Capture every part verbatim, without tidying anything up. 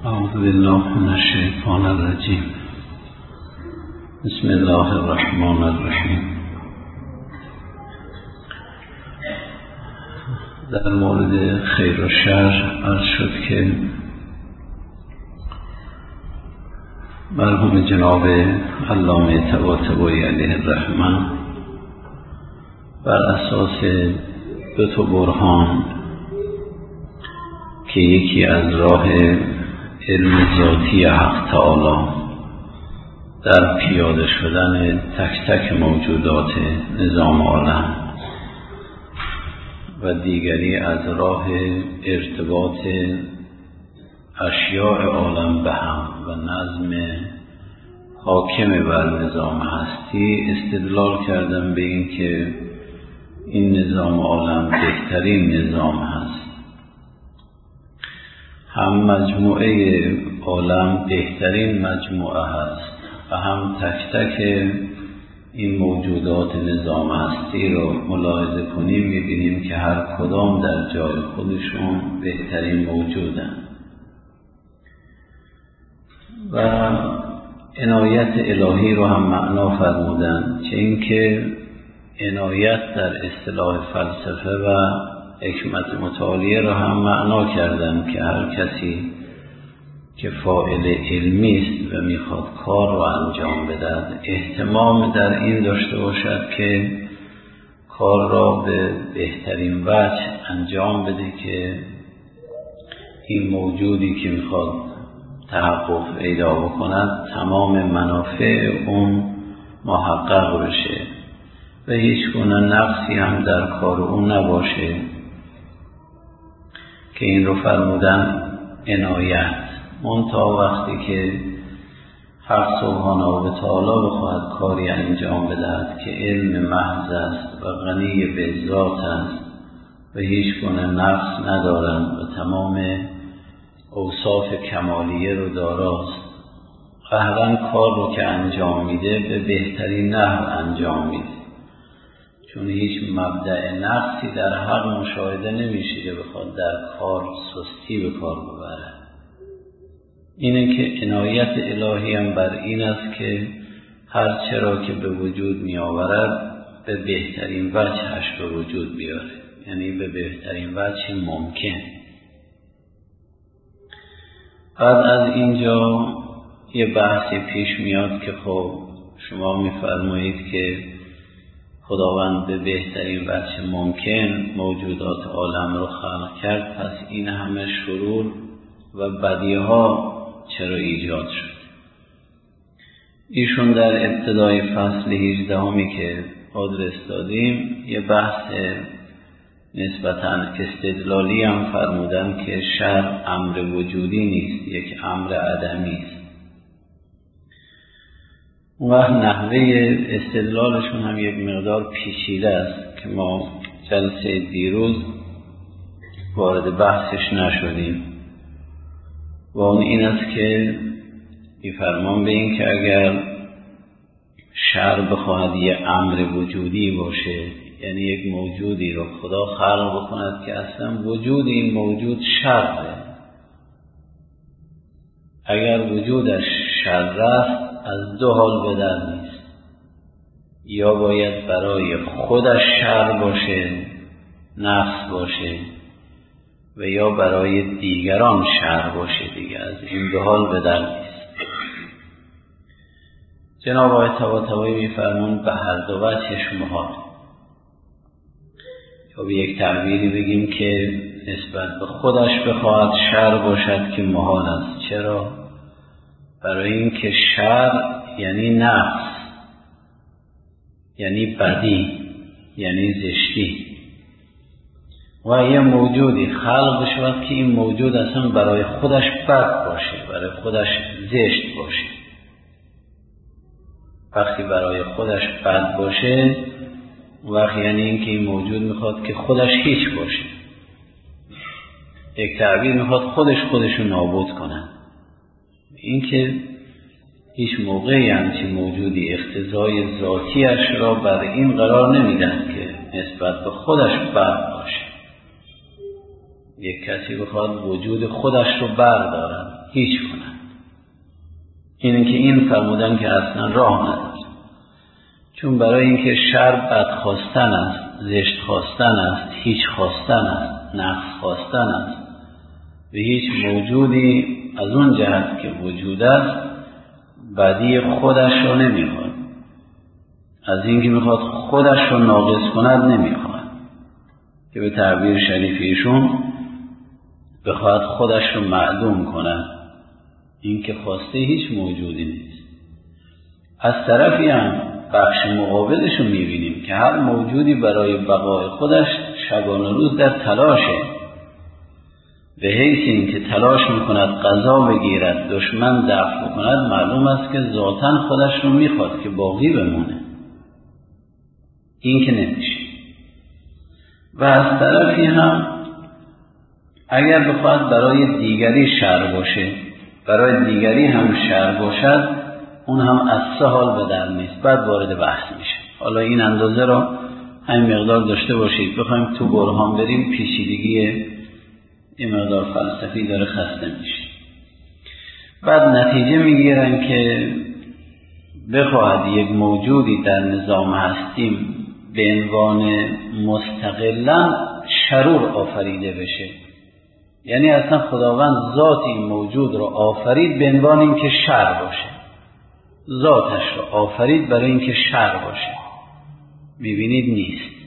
اعوذ بالله من الشیطان الرجیم. بسم الله الرحمن الرحیم. در مورد خیر و شر عرض شد که مرحوم جناب علامه طباطبایی علیه الرحمه بر اساس دو تا برهان که یکی از راه علم ذاتی حق تعالی در پیاده شدن تک تک موجودات نظام عالم و دیگری از راه ارتباط اشیاء عالم به هم و نظم حاکم بر نظام هستی استدلال کردم به این که این نظام عالم بهترین نظام هست. هم مجموعه عالم بهترین مجموعه هست و هم تک تک این موجودات نظام هستی رو ملاحظه کنیم می‌بینیم که هر کدام در جای خودشون بهترین موجودن و عنایت الهی رو هم معنا فرمودن، چه اینکه عنایت در اصطلاح فلسفه و حکمت متعالیه رو هم معنا کردن که هر کسی که فاعل علمی است و میخواد کار رو انجام بده اهتمام در این داشته باشد که کار را به بهترین وجه انجام بده که این موجودی که میخواد تحقق پیدا بکند تمام منافع اون محقق بشه و هیچ گونه نقصی هم در کار اون نباشه، که این رو فرمودن عنایت. منتها وقتی که حق سبحانه و تعالی بخواهد کاری انجام بدهد که علم محض است و غنی به ذات است و هیچ گونه نقص ندارند و تمام اوصاف کمالیه رو داراست، قهرن کار رو که انجام میده به بهترین نحو انجام میده، چون هیچ مبدأ نقصی در حق مشاهده نمیشه که بخواد در کار سستی به کار ببره. اینه که عنایت الهی هم بر این است که هر چرا که به وجود می آورد به بهترین وجهش به وجود بیاره، یعنی به بهترین وجه ممکن. بعد از اینجا یه بحثی پیش میاد که خب شما میفرمایید که خداوند به بهترین وجه ممکن موجودات عالم رو خلق کرد، پس این همه شرور و بدیها چرا ایجاد شد؟ ایشون در ابتدای فصل هجدهمی که آدرس دادیم یه بحث نسبتاً استدلالی هم فرمودن که شر امر وجودی نیست، یک امر عدمی است. و نحوه استدلالشون هم یک مقدار پیچیده است که ما جلسه دیروز وارد بحثش نشدیم و اون این است که می‌فرمان به این که اگر شر بخواهد یک امر وجودی باشه، یعنی یک موجودی رو خدا خلق بکند که اصلا وجود این موجود شره، اگر وجودش شر است از دو حال به در نیست، یا باید برای خودش شر باشه، نقص باشه، و یا برای دیگران شر باشه دیگه، از این دو حال به در نیست. جناب آقای طباطبایی میفرمون به هر دو وجهش محال، یا به یک تعبیری بگیم که نسبت به خودش بخواهد شر باشد که محال است. چرا؟ برای اینکه شر یعنی نقص، یعنی بدی، یعنی زشتی، و یه موجودی خلق بشود که این موجود اصلا برای خودش بد باشه، برای خودش زشت باشه. وقتی برای خودش بد باشه وقتی یعنی اینکه این موجود میخواد که خودش هیچ باشه، یک تعبیر میخواد خودش خودشو نابود کنه. این که هیچ موقعی همچین موجودی اقتضای ذاتیش را بر این قرار نمیدن که نسبت به خودش بد باشه. یک کسی بخواد وجود خودش رو بردارن، هیچ کنند. اینه که این فرمودن که اصلا راه نداره، چون برای اینکه شر بد خواستن است، زشت خواستن است، هیچ خواستن است، نقص خواستن است و هیچ موجودی از اون جهت که وجود است بدی خودش رو نمیخواد، از اینکه میخواد خودش رو ناقص کند نمیخواد، که به تعبیر شریف ایشون بخواد خودش رو معدوم کند. این که خواسته هیچ موجودی نیست. از طرفی هم بخش مقابلش رو میبینیم که هر موجودی برای بقای خودش شبانه روز در تلاشه، به حیث این که تلاش میکند غذا بگیرد، دشمن دفع کند، معلوم است که ذاتاً خودش رو میخواد که باقی بمونه. این که نمیشه. و از طرفی هم اگر بخواد برای دیگری شر باشه، برای دیگری هم شر باشد، اون هم از سه حال به در نیست. بعد وارد بحث میشه. حالا این اندازه را همین مقدار داشته باشید. بخوایم تو برهان بریم پیچیدگی این مقدار فلسفی داره، خسته میشه. بعد نتیجه میگیرن که بخواهد یک موجودی در نظام هستیم به عنوان مستقلاً شرور آفریده بشه، یعنی اصلا خداوند ذات این موجود رو آفرید به عنوان اینکه شر باشه، ذاتش رو آفرید برای اینکه شر باشه. میبینید نیست.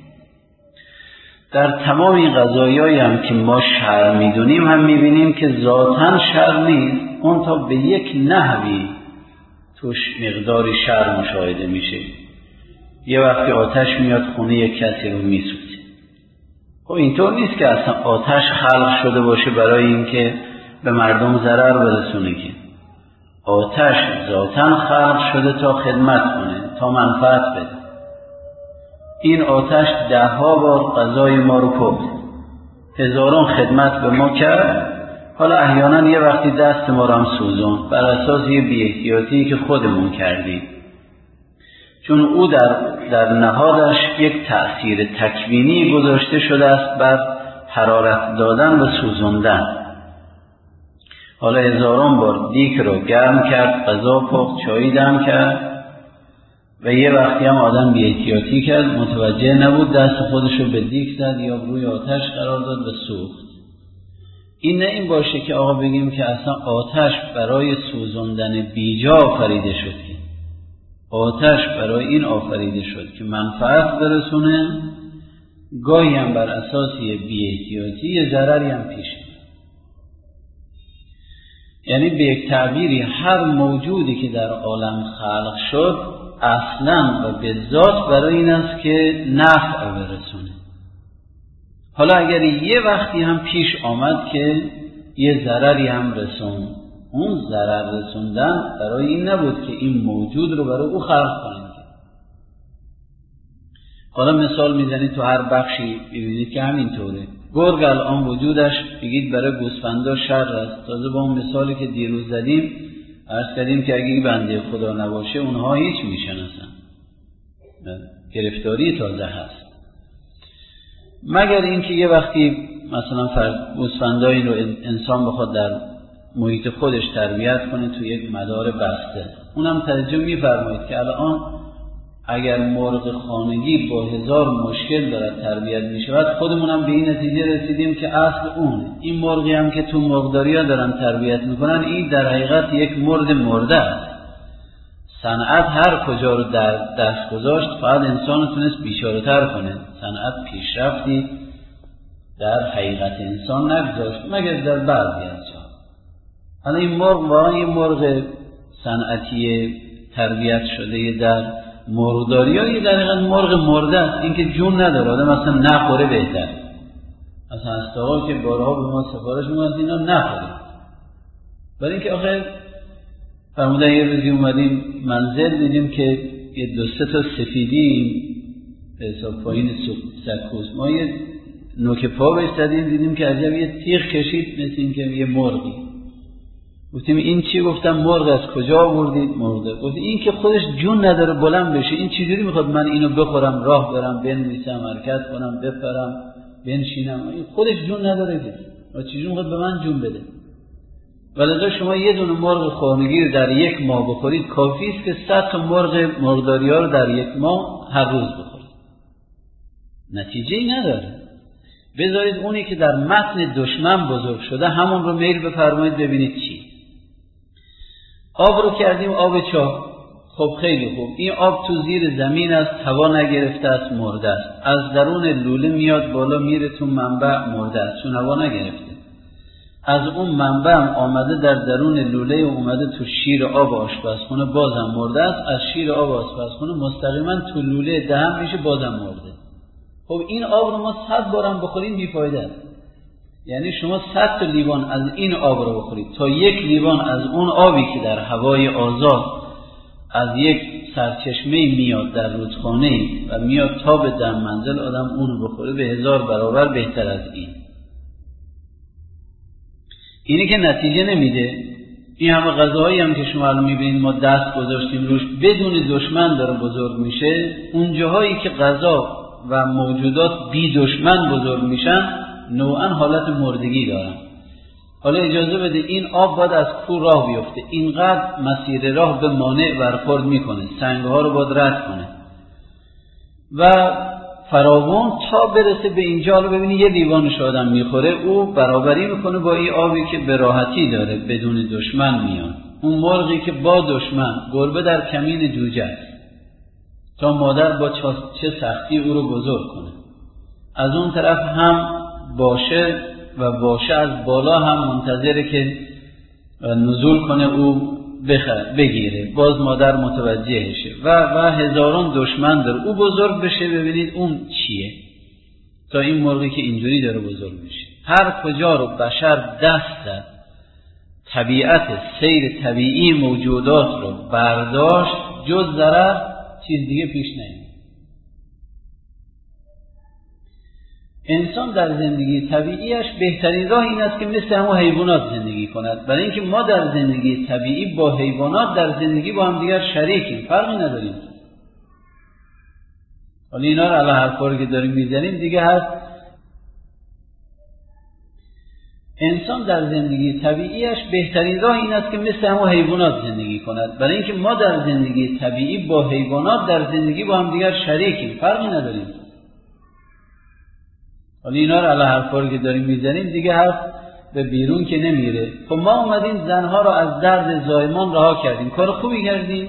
در تمام این قضایایی هم که ما شر میدونیم هم میبینیم که ذاتاً شر نیست، اون تا به یک نحوی توش مقداری شر مشاهده میشه. یه وقتی آتش میاد خونه یک کسی رو میسوزه. خب اینطور نیست که اصلا آتش خلق شده باشه برای اینکه به مردم ضرر برسونه، که آتش ذاتاً خلق شده تا خدمت کنه، تا منفعت بده. این آتش ده ها بار غذای ما رو پخت، هزاران خدمت به ما کرد. حالا احیانا یه وقتی دست ما رو هم سوزون بر اساس یه بی احتیاطی که خودمون کردیم، چون او در, در نهادش یک تأثیر تکوینی گذاشته شده است بر حرارت دادن و سوزوندن. حالا هزاران بار دیگ رو گرم کرد، غذا پخت، چایی دم کرد و یه وقتی هم آدم بی احتیاطی کرد، متوجه نبود، دست خودش رو به دیگ زد یا روی آتش قرار داد و سوخت. این نه این باشه که آقا بگیم که اصلا آتش برای سوزوندن بیجا آفریده شد، که آتش برای این آفریده شد که منفعت برسونه، گاهی هم بر اساس یه بی احتیاطی یه ضرری هم پیش میاد. یعنی به یک تعبیری هر موجودی که در عالم خلق شد اصلا و به ذات برای این است که نفع برسونه. حالا اگر یه وقتی هم پیش آمد که یه ضرری هم رسون، اون ضرر رسوندن برای این نبود که این موجود رو برای او خلق کنند. حالا مثال میزنید تو هر بخشی ببینید که همینطوره. گرگ الان وجودش بگید برای گوسفندا شر است. تازه با اون مثالی که دیروز زدیم عرض کردیم که اگه بنده خدا نباشه اونها هیچ میشناسن، گرفتاری تازه هست. مگر اینکه یه وقتی مثلا فرض گوسفندایی رو انسان بخواد در محیط خودش تربیت کنه تو یک مدار بسته، اونم توجه می‌فرمایید که الان اگر مرغ خانگی با هزار مشکل دارد تربیت می‌شود، خودمونم به این نتیجه رسیدیم که اصل اونه. این مرغی هم که تو مرغداری‌ها دارن تربیت میکنن، این در حقیقت یک مرغ مرده است. صنعت هر کجا رو در دست گذاشت فقط انسان تونست بیچاره‌تر کنه. صنعت پیشرفتی در حقیقت انسان نگذاشت مگر در بعضی از جا. حالا این مرغ واقعا یه مرغ صنعتی تربیت شده در مرغداری ها یه دقیقا مرغ مرده است. این که جون نداره، آدم اصلا نخوره بهتر. اصلا هسته‌ها که بارها به ما سفارش می‌کنند اینا نخوره، برای اینکه آخر فرمودن یه روزی اومدیم منزل دیدیم که یه دو سه تا سفیدی به حساب پایین سکوس، ما یه نوک پا بهش زدیم دیدیم که عجب یه تیغ کشید مثل این که یه مرغی. گفتیم این چی؟ گفتم مرغ از کجا آوردید؟ مرغ. گفتیم این که خودش جون نداره بلند بشه، این چجوری میخواد من اینو بخورم، راه برم، بنویسم، حرکت کنم، بپرم، بنشینم؟ این خودش جون نداره که، و چجوری میخواد به من جون بده؟ ولذا شما یه دونه مرغ خانگی رو در یک ماه بخورید کافی است که صد تا مرغ مرغداری ها رو در یک ماه هر روز بخورید، نتیجه‌ای نداره. بذارید اونی که در متن دشمن بزرگ شده همون رو میل بفرمایید ببینید چی. آب رو کردیم آب چاه، خب خیلی خوب، این آب تو زیر زمین است، هوا نگرفته است، مرده است. از درون لوله میاد بالا میره تو منبع، مرده است چون هوا نگرفته. از اون منبع هم آمده در درون لوله اومده تو شیر آب آشپزخونه، بازم مرده است. از شیر آب آشپزخونه مستقیما تو لوله دهن میشه، بازم مرده. خب این آب رو ما صد بارم بخوریم بیفایده است. یعنی شما صد تا لیوان از این آب رو بخورید تا یک لیوان از اون آبی که در هوای آزاد از یک سرچشمه میاد در رودخانه و میاد تا به دم منزل آدم اونو بخوره به هزار برابر بهتر از این. اینی که نتیجه نمیده. این همه غذاهایی هم که شما الان میبینید ما دست گذاشتیم روش بدون دشمن داره بزرگ میشه، اون جاهایی که غذا و موجودات بی دشمن بزرگ میشن نوعا حالت مردگی دارن. حالا اجازه بده این آب باید از کو راه بیفته، اینقدر مسیر راه به مانع برخورد میکنه، سنگها رو باید رد کنه و فراوان تا برسه به اینجا. حالا ببینید یه لیوانش آدم میخوره، او برابری میکنه با این آبی که به راحتی داره بدون دشمن میاد. اون مرغی که با دشمن، گربه در کمین جوجه است تا مادر با چه سختی او رو بزرگ کنه. از اون طرف هم باشه و باشه از بالا هم منتظره که نزول کنه او بگیره، باز مادر متوجه شه و و هزاران دشمن داره او بزرگ بشه. ببینید اون چیه تا این مرغی که اینجوری داره بزرگ میشه. هر کجا رو بشر دست زد، طبیعت سیر طبیعی موجودات رو برداشت، جز ضرر چیز دیگه پیش نمیاد. انسان در زندگی طبیعیش بهترین راه این است که مثل همون حیوانات زندگی کند، برای اینکه ما در زندگی طبیعی با حیوانات در زندگی با هم دیگر شریکیم، فرقی نداریم. حالا اینا رو علی حرفا که داریم میزنیم دیگه هست. انسان در زندگی طبیعیش بهترین راه این است که مثل همون حیوانات زندگی کند، برای اینکه ما در زندگی طبیعی با حیوانات در زندگی با هم دیگر شریکیم، فرقی نداریم. حالا اینا رو علی حرفا که داریم میزنیم دیگه هست به بیرون که نمیره. خب ما اومدیم زنها رو از درد زایمان رها کردیم، کار خوبی کردیم.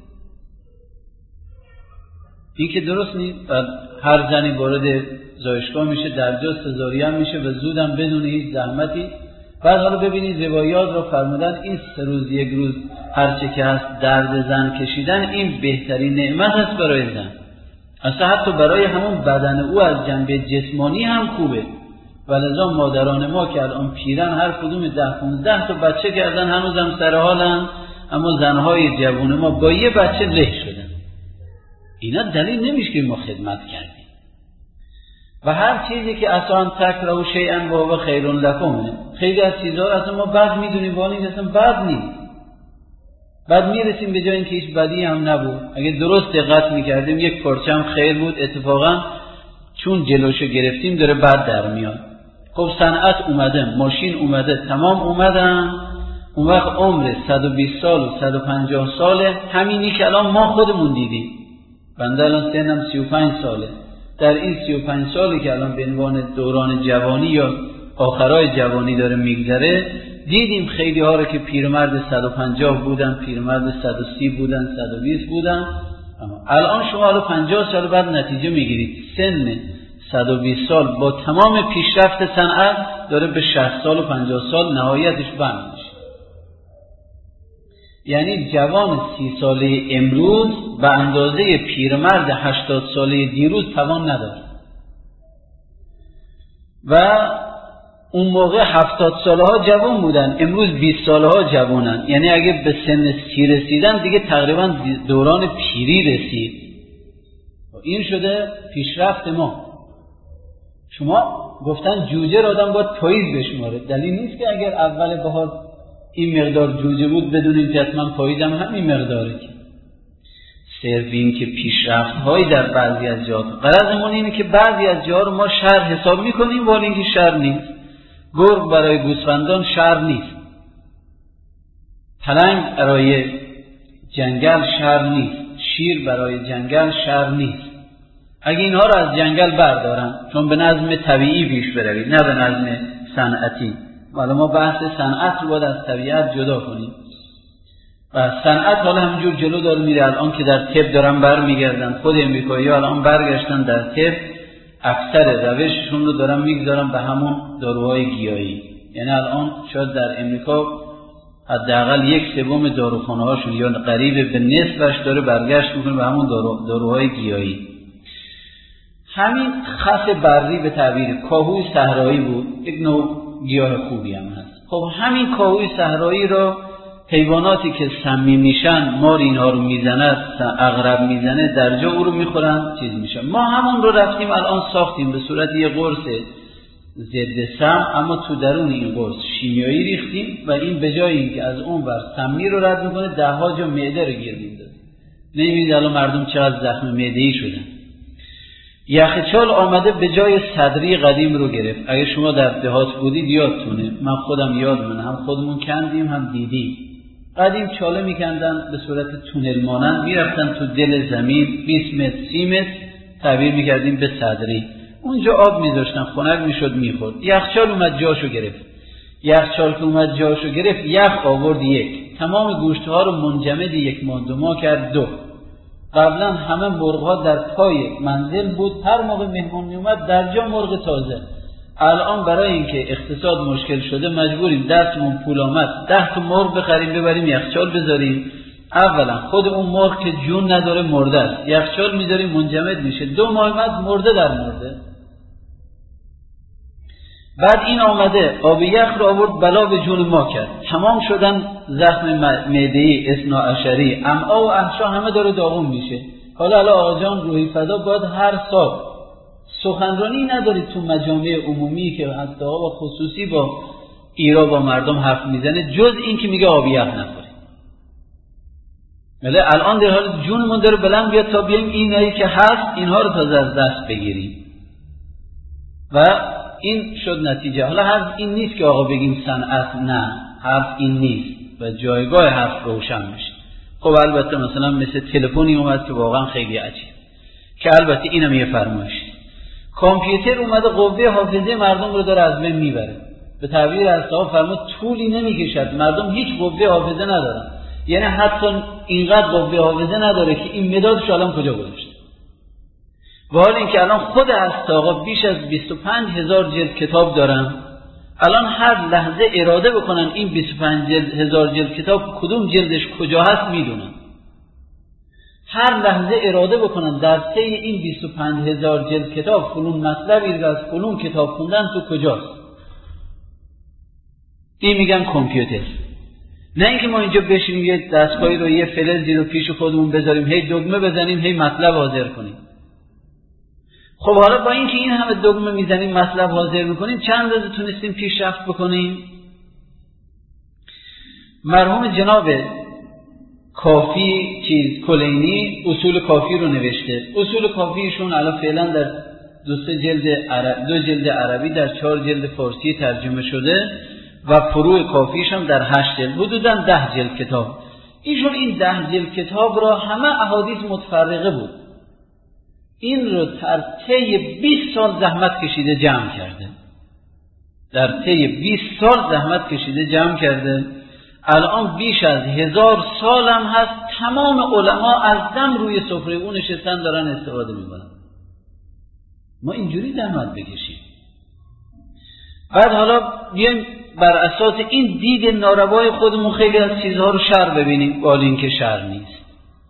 این که درست نیست هر زنی وارد زایشگاه میشه، درجا سزارین میشه و زودم بدون هیچ زحمتی. بعد حالا ببینید روایات رو فرمودن این سه روز یک روز هرچه که هست درد زن کشیدن این بهترین نعمت است برای زن. اصلا حتی برای همون بدن او از جنبه جسمانی هم خوبه. ولذا مادران ما که الان پیرن هر کدوم ده پونزده تا بچه کردن هنوزم سر حالن، اما زنهای جوان ما با یه بچه له شدن. اینا دلیل نمیشه که ما خدمت کردیم. و هر چیزی که اصلا تکرهوا شیئا وهو خیر لکم، خیلی از چیزها رو اصلا ما بد میدونیم ولی اصلا بد نیست. بعد میرسیم به جای اینکه هیچ بدی هم نبود. اگه درست دقت میکردیم یک پرچم خیر بود، اتفاقا چون جلوشو گرفتیم داره بد در میاد. خب صنعت اومده، ماشین اومده، تمام اومدن، اون وقت عمر صد و بیست سال و صد و پنجاه ساله، همینی که الان ما خودمون دیدیم. بنده الان سنم سی و پنج ساله. در این سی و پنج سالی که الان به عنوان دوران جوانی یا آخرای جوانی داره میگذره، دیدیم خیلی ها رو که پیرمرد صد و پنجاه بودن، پیرمرد صد و سی بودن، صد و بیست بودن. اما الان شما الان پنجاه سال بعد نتیجه میگیرید سن صد و بیست سال با تمام پیشرفت صنعت داره به شصت سال و پنجاه سال نهایتش بند میشه. یعنی جوان سی ساله امروز به اندازه پیرمرد هشتاد ساله دیروز توان نداره. و اون موقع هفتاد ساله ها جوان بودن، امروز بیست ساله ها جوانن. یعنی اگه به سن سی رسیدن دیگه تقریبا دوران پیری رسید. این شده پیشرفت ما. شما گفتن جوجه را آدم باید پاییز بشماره، دلیل نیست که اگر اول بهار این مقدار جوجه بود بدونیم که حتما پاییزم همین مقداره. که صرف این که پیشرفت هایی در بعضی از جاها، غرضمون اینه که بعضی از جاها رو ما شر حساب میکنیم ولی اینکه شر نیست. گرگ برای گوسفندان شر نیست. پلنگ برای جنگل شر نیست، شیر برای جنگل شر نیست. اگه اینها رو از جنگل بردارن، چون به نظم طبیعی پیش بروید نه به نظم صنعتی. حالا ما بحث صنعت رو باید از طبیعت جدا کنیم و صنعت حالا همینجور جلو داره میره. الان که در طب دارن برمیگردن، خود امریکایی‌ها الان برگشتن در طب، اکثر روششون رو دارن میگذارن به همون داروهای گیاهی. یعنی الان شاید در امریکا حداقل یک سوم داروخانه هاشون یا قریب به نصفش داره برگشت میکنه به همون دارو، داروهای گیاهی. همین خس بری به تعبیر کاهوی صحرایی بود، یک نوع گیاه خوبی هم هست. خب همین کاهوی صحرایی را حیواناتی که سمی میشن، مار اینها رو میزنه، عقرب میزنه، در جا او رو میخورن چیز میشن. ما همون رو رفتیم الان ساختیم به صورت یه قرص ضد سم، اما تو درون این قرص شیمیایی ریختیم و این به جای اینکه از اون ور سمی رو رد میکنه، ده ها جا معده رو گیر میندازه. نمیدید الان مردم چقدر زخم معده‌ای شدن. یخچال آمده به جای صدری قدیم رو گرفت. اگه شما در دهات بودید یادتونه، من خودم یادمونه، هم خودمون کندیم هم دیدیم. قدیم چاله میکندن به صورت تونل مانند، میرفتن تو دل زمین بیست متر سی متر، تعبیر میکردیم به صدری. اونجا آب میذاشتن، خنک میشد میخورد. یخچال اومد جاشو گرفت. یخچال که اومد جاشو گرفت، یخ آورد یک، تمام گوشت‌ها رو منجمد یک ماه دو ماه کرد دو. قبلا همه مرغ‌ها در پای منزل بود، هر موقع مهمون میومد در جا مرغ تازه. الان برای اینکه اقتصاد مشکل شده مجبوریم دستمون پول آمد ده تا مرغ بخریم ببریم یخچال بذاریم. اولا خود اون مرغ که جون نداره مرده است، یخچال میذاریم منجمد میشه، دو ماه بعد مرده در مرده. بعد این آمده آب یخ رو آورد بلا به جون ما کرد، تمام شدن زخم معده‌ای، اثنا عشری، امعا و احشا همه داره داغون میشه. حالا حالا آقا جان روحی فدا باید هر سال سخنرانی ندارید تو مجامع عمومی که حتی و خصوصی با ایرا با مردم حرف میزنه جز این که میگه آب یخ نخورید. ولی الان در حال جونمون داره بلند بیاد تا بیایم اینایی که هست اینها رو تازه از دست بگیریم و این شد نتیجه. حالا حرف این نیست که آقا بگیم صنعت، نه، حرف این نیست و جایگاه حرف روشن میشه. خب البته مثلا مثل تلفنی اومد که واقعا خیلی عجیب، که البته اینم یه فرمایشه. کامپیوتر اومده قوه حافظه مردم رو داره از بین میبره. به تعبیر اصحاب فرمود طولی نمیکشد، مردم هیچ قوه حافظه ندارن. یعنی حتی اینقدر قوه حافظه نداره که این مدادش الان کجا گذاشته. و حال اینکه الان خود اصحاب بیش از بیست و پنج هزار جلد کتاب دارن، الان هر لحظه اراده بکنن این بیست و پنج هزار جلد کتاب کدوم جلدش کجا هست میدونن. هر لحظه اراده بکنن در طی این بیست و پنج هزار جلد کتاب فلون مطلبی رو از فلون کتاب خوندن تو کجاست. این میگن کامپیوتر. نه اینکه ما اینجا بشینیم یه دستگاهی رو یه فلزی رو پیش خودمون بذاریم هی دکمه بزنیم هی مطلب حاضر کنیم. خب حالا با اینکه این همه دکمه میزنیم مطلب حاضر میکنیم چند روز تونستیم پیشرفت بکنیم؟ مرحوم جناب کافی چیز کلینی اصول کافی رو نوشته. اصول کافیشون الان فعلا در دو سه جلد عرب دو جلد عربی در چهار جلد فارسی ترجمه شده و فروع کافیش هم در هشت جلد، حدوداً ده جلد کتاب. ایشون این ده جلد کتاب را همه احادیث متفرقه بود، این رو در طی بیست سال زحمت کشیده جمع کرده. در طی بیست سال زحمت کشیده جمع کرده. الان بیش از هزار سال هم هست تمام علما از دم روی سفره اون نشستن دارن استفاده میکنن. ما اینجوری زحمت بکشیم. بعد حالا بیایم بر اساس این دید ناروای خودمون خیلی از چیزها رو شر ببینیم، ولی این که شر نیست.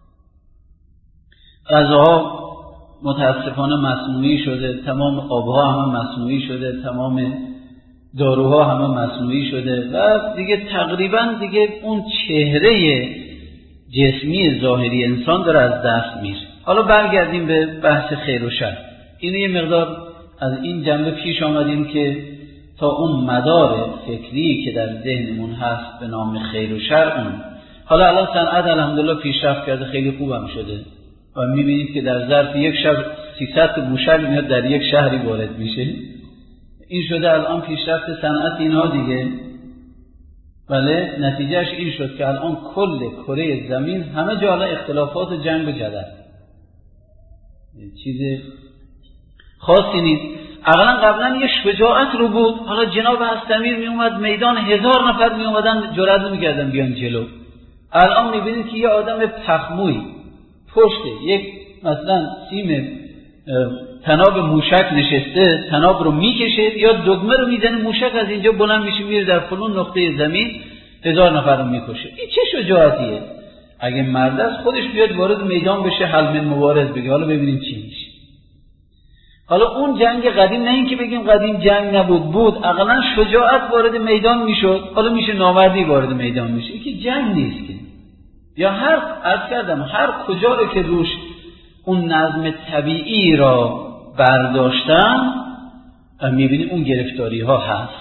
غذاها متاسفانه مصنوعی شده، تمام آبها همه مصنوعی شده، تمام داروها همه مصنوعی شده و دیگه تقریبا دیگه اون چهره جسمی ظاهری انسان داره از دست میره. حالا برگردیم به بحث خیر و شر. اینو یه مقدار از این جنبه پیش آمدیم که تا اون مدار فکری که در ذهنمون هست به نام خیر و شر اون. حالا الان صنعت الحمدلله پیشرفت کرده، خیلی خوبم شده و میبینید که در ظرف یک شب سیصد بوشک میاد در یک شهری وارد میشه. این شده الان پیشرفت صنعت اینها دیگه. بله نتیجهش این شد که الان کل کره زمین همه جا اختلافات و جنگ و جدل، چیز خاصی نیست. اولا قبلا یه شجاعت رو بود، حالا جناب هستمیر می اومد میدان، هزار نفر می اومدن جرأت نمی‌کردن بیان جلو. الان می‌بینید که یه آدم پخموی پشت یک مثلا سیم تناب موشک نشسته، تناب رو میکشه یا دگمه رو میزنه، موشک از اینجا بلند میشه میره در فلان نقطه زمین، هزار نفر رو میکشه. این چه شجاعتیه؟ اگه مرد است خودش بیاد وارد میدان بشه، حل من مبارز بگه، حالا ببینیم چی میشه. حالا اون جنگ قدیم، نه اینکه بگیم قدیم جنگ نبود، بود، اقلا شجاعت وارد میدان میشد، حالا میشه نامردی وارد میدان میشه. این که جنگ نیست که، یا هر عرض کردم هر کجا رو که روش اون نظم طبیعی را برداشتن میبینید اون گرفتاری ها هست.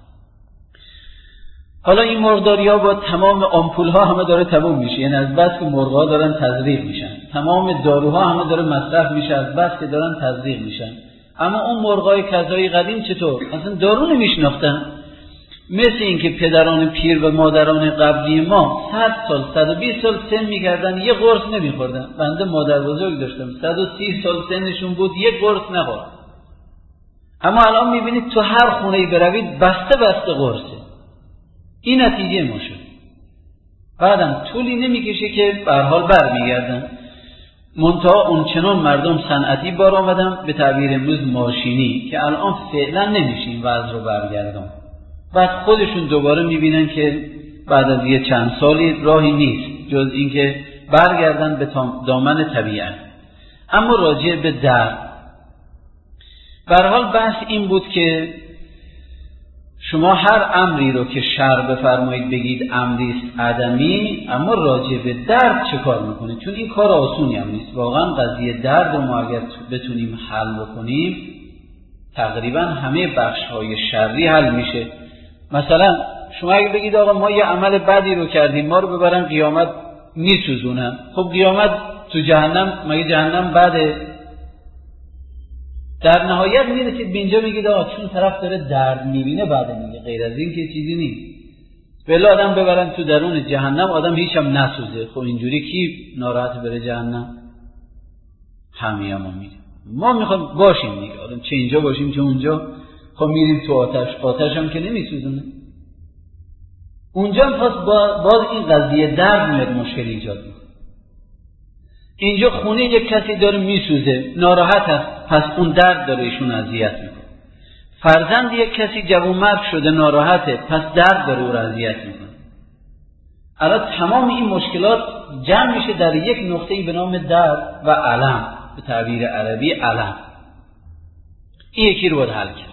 حالا این مرغداری ها با تمام آمپول ها همه داره تموم میشه، یعنی از بس که مرغ ها دارن تزریق میشن، تمام داروها همه داره مصرف میشه از بس که دارن تزریق میشن. اما اون مرغای کذایی قدیم چطور؟ اصلا دارو نمیشناختن. مثل این که پدران پیر و مادران قبلی ما صد سال صد و بیست سال سن میکردن یه قرص نمیخوردن. بنده مادر بزرگ داشتم صد و سی سال سنشون بود یک قرص نخورد. اما الان میبینید تو هر خونه‌ای بروید بسته بسته قرصه. این نتیجه ما شد. بعدم طولی نمیکشه که به هر حال برمیگردن. منتها اون چنان مردم صنعتی بار آمدن، به تعبیر امروز ماشینی، که الان فعلا نمیشه این وضع رو برگردان. بعد خودشون دوباره میبینن که بعد از یه چند سالی راهی نیست جز اینکه برگردن به دامن طبیعت. اما راجع به درد، به هر حال بحث این بود که شما هر امری رو که شر بفرمایید بگید امری است عدمی، اما راجع به درد چه کار میکنید؟ چون این کار آسونی هم نیست. واقعا قضیه درد رو ما اگر بتونیم حل بکنیم تقریبا همه بخش‌های شری حل میشه. مثلا شما اگه بگید آقا ما یه عمل بدی رو کردیم، ما رو ببرن قیامت میسوزونن، خب قیامت تو جهنم، مگه جهنم بده؟ در نهایت میرسید به اینجا میگید آقا چون طرف داره درد میبینه بعد میگه، غیر از این که چیزی نیست. بله آدم ببرن تو درون جهنم آدم هیچ هم نسوزه، خب اینجوری کی ناراحت بره جهنم؟ همه هم میگه ما میخوام باشیم دیگه، آدم چه اینجا باشیم چه اونجا، خب میریم تو آتش، آتش هم که نمیسوزونه. اونجا هم پس باز این قضیه درد میاد مشکل ایجاد میکنه. اینجا خونه یک کسی داره میسوزه، ناراحت هست، پس اون درد داره ایشون اذیت میکنه. فرزند یک کسی جوانمرد شده ناراحته، پس درد داره او را اذیت میکنه. الان تمام این مشکلات جمع میشه در یک نقطه‌ای به نام درد و الم، به تعبیر عربی الم. این یکی رو باید حل کرد.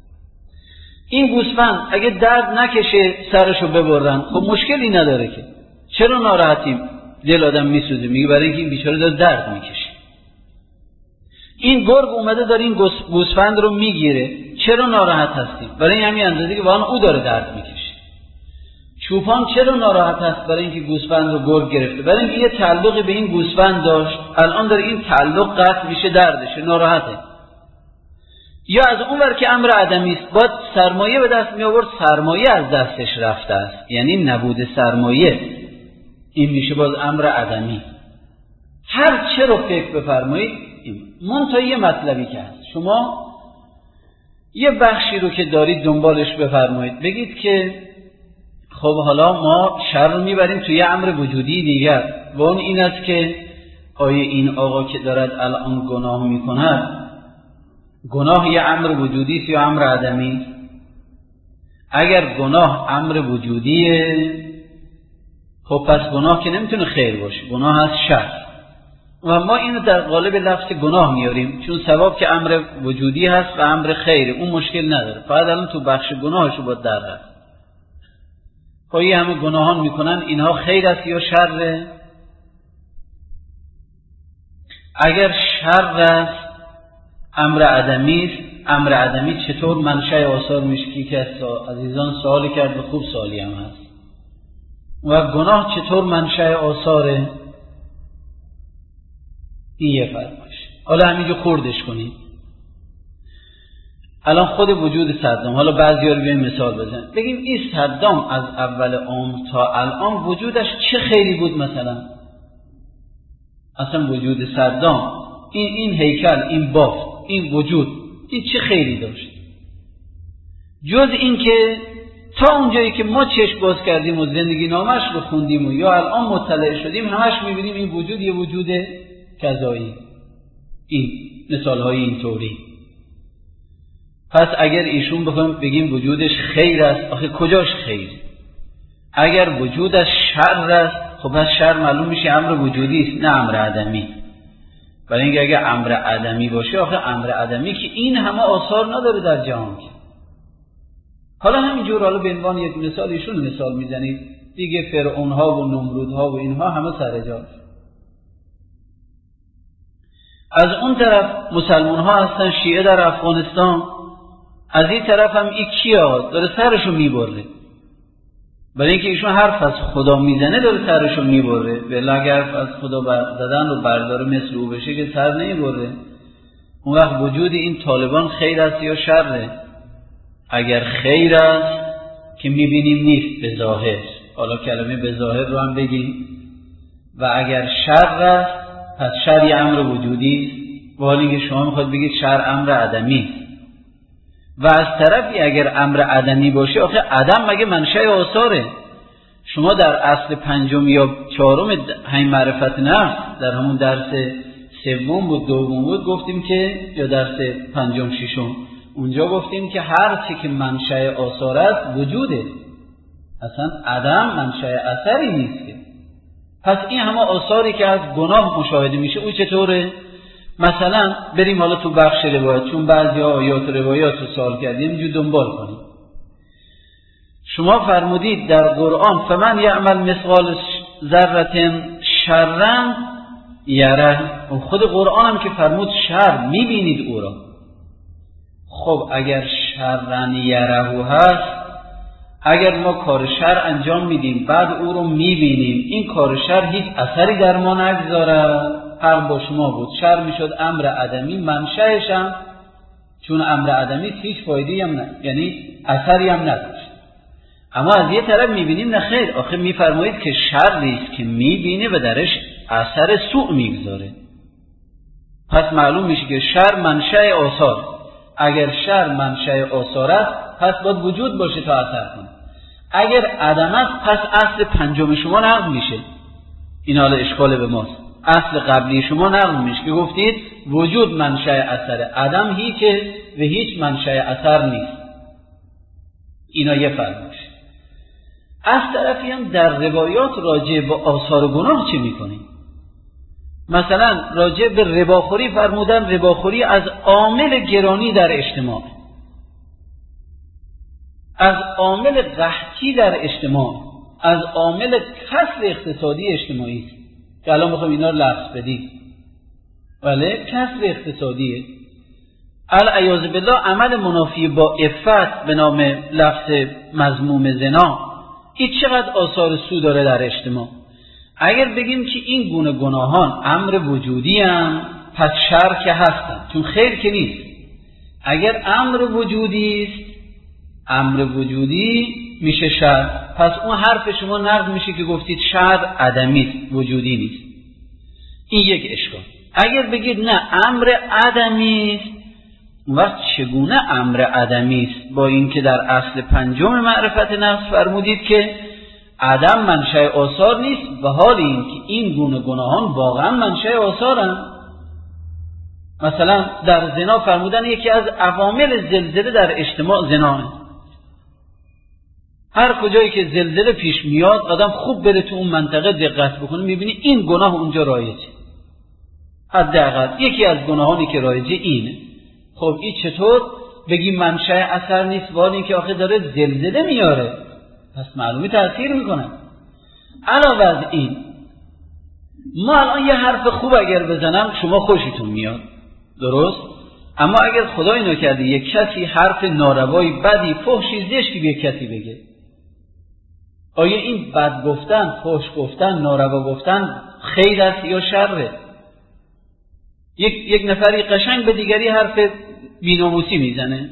این گوسفند اگه درد نکشه سرشو ببرن، خب مشکلی نداره که. چرا ناراحتیم؟ دل آدم میسوزه، میگه برای اینکه این بیچاره داره درد میکشه. این گرگ اومده داره این گوسفند رو میگیره، چرا ناراحت هستیم؟ برای همین اندازه که واقعا او داره درد میکشه. چوپان چرا ناراحت هست؟ برای اینکه گوسفند رو گرگ گرفته، برای اینکه یه تعلقی به این گوسفند داشت، الان داره این تعلق قطع میشه، دردشه، ناراحته. یا از اون ور که امر عدمی است، باید سرمایه به دست می آورد، سرمایه از دستش رفته است، یعنی نبود سرمایه، این میشه باز امر عدمی. هر چه رو فکر بفرمایید منتها یه مطلبی که هست، شما یه بخشی رو که دارید دنبالش بفرمایید، بگید که خب حالا ما شر رو میبریم توی یه امر وجودی دیگر، و اون این است که آیا این آقا که دارد الان گناه میکند، گناه یه امر وجودی است یا امر عدمی؟ اگر گناه امر وجودیه، خب پس گناه که نمیتونه خیر باشه، گناه از شر، و ما اینو در قالب لفظ گناه میاریم، چون ثواب که امر وجودی هست و امر خیره، اون مشکل نداره. فقط الان تو بخش گناهشو باید در رفت. خب یه همه گناهان میکنن، اینها خیر است یا شره؟ اگر شر است، امر عدمی است. امر عدمی چطور منشأ آثار میشه که از عزیزان سوالی کرد و خوب سوالی هم هست. و گناه چطور منشأ آثاره؟ این یه فرق باشه. حالا همینجا خوردش کنید. الان خود وجود صدام، حالا بعضی‌ها رو بیایم مثال بزنیم، بگیم این صدام از اول عمر تا الان وجودش چه خیری بود؟ مثلا اصلا وجود صدام، این این هیکل، این بافت، این وجود، این چه خیری داشت؟ جز این که تا اونجایی که ما چشم باز کردیم و زندگی نامش رو خوندیم و یا الان مطلع شدیم، همش می‌بینیم این وجود یه وجود کذایی. این مثال های اینطوری. پس اگر ایشون بخوایم بگیم وجودش خیر است، آخه کجاش خیر؟ اگر وجودش شر است، خب پس شر معلوم میشه امر وجودی است نه امر عدمی. برای اینکه اگر امر عدمی باشه، آخه امر عدمی که این همه آثار نداره در جهان که. حالا همینجور، حالا به عنوان یک مثال ایشون مثال میزنید دیگه، فرعون ها و نمرود ها و اینها همه سر جاست. از اون طرف مسلمان ها هستن شیعه در افغانستان، از این طرف هم این کیا داره سرشو میبره، برای اینکه ایشون حرف از خدا میزنه داره سرشو میبره. ولی اگر حرف از خدا زدن رو برداره مثل او بشه که سر نمیبره. اون وقت وجود این طالبان خیر است یا شره؟ اگر خیر است که میبینیم نیست به ظاهر، حالا کلمه به ظاهر رو هم بگیم، و اگر شر است پس شر یه امر وجودی است، و حالی که شما میخواد بگید شر امر عدمی. و از طرفی اگر امر عدمی باشه، آخه عدم مگه منشأ آثاره؟ شما در اصل پنجم یا چهارم همین معرفت نفس، در همون درس سوم بود دوم بود، گفتیم که، یا درس پنجم ششم، اونجا گفتیم که هر چی که منشأ آثار است وجوده، اصلا عدم منشأ اثری نیست که. پس این همه آثاری که از گناه مشاهده میشه، او چطوره؟ مثلا بریم حالا تو بخش روایت، چون بعضی ها آیات روایات رو سوال کردیم، اینجور دنبال کنیم. شما فرمودید در قرآن فمن یعمل مثقال ذره شرا یره، و خود قرآن هم که فرمود شر میبینید او را. خب اگر شرا یره هست، اگر ما کار شر انجام میدیم بعد او رو میبینیم، این کار شر هیچ اثری در ما نگذاره؟ هر با شما بود شر میشد امر عدمی، منشأش هم چون امر عدمی هیچ فایده‌ای هم نه، یعنی اثری هم نداشت. اما از یه طرف میبینیم نه خیر، آخه میفرمایید که شری است که میبینه و درش اثر سوء میگذاره. پس معلوم میشه که شر منشأ آثار. اگر شر منشأ آثار است، پس باید وجود باشه تا اثر کنه. اگر عدم است، پس اصل پنجم شما نقض میشه. این حالا اشکال به ماست. اصل قبلی شما نقض میشه که گفتید وجود منشأ اثر، عدم هیچه و هیچ منشأ اثر نیست. اینا یه فرق میشه. از طرفی هم در روایات راجع به آثار گناه چه میکنیم؟ مثلا راجع به رباخوری فرمودن رباخوری از عامل گرانی در اجتماع، از عامل قحطی در اجتماع، از عامل کسر اقتصادی اجتماعی است که الان میخوایم اینا رو لفظ بدیم. ولی کسر اقتصادیه. العیاذ بالله عمل منافی با عفت به نام لفظ مذموم زنا، این چقدر آثار سو داره در اجتماع. اگر بگیم که این گونه گناهان امر وجودی هم، پس شر که هستن، چون خیر که نیست. اگر امر وجودی است، امر وجودی میشه شر، پس اون حرف شما نقض میشه که گفتید شر عدمی است، وجودی نیست. این یک اشکال. اگر بگید نه امر عدمی است، وقت چگونه امر عدمی است؟ با اینکه در اصل پنجم معرفت نفس فرمودید که عدم منشأ آثار نیست، و حال اینکه این گونه گناهان واقعا منشأ آثارن. مثلا در زنا فرمودن یکی از عوامل زلزله در اجتماع زنا. هر کجایی که زلزله پیش میاد، آدم خوب بره تو اون منطقه دقت بکنه، میبینی این گناه اونجا رایجه. حداقل یکی از گناهانی که رایجه اینه. خب این چطور بگیم منشأ اثر نیست، ولی اینکه آخه داره زلزله میاره، پس معلومی تأثیر میکنه. علاوه از این، ما الان یه حرف خوب اگر بزنم شما خوشتون میاد، درست؟ اما اگر خدا اینو کرده یک کسی حرف ناروایی، بدی، فحشی، زشتی به یک کسی بگه، آیا این بد گفتن، فحش گفتن، ناروا گفتن خیر است یا شره؟ یک یک نفری قشنگ به دیگری حرف بی‌ناموسی میزنه،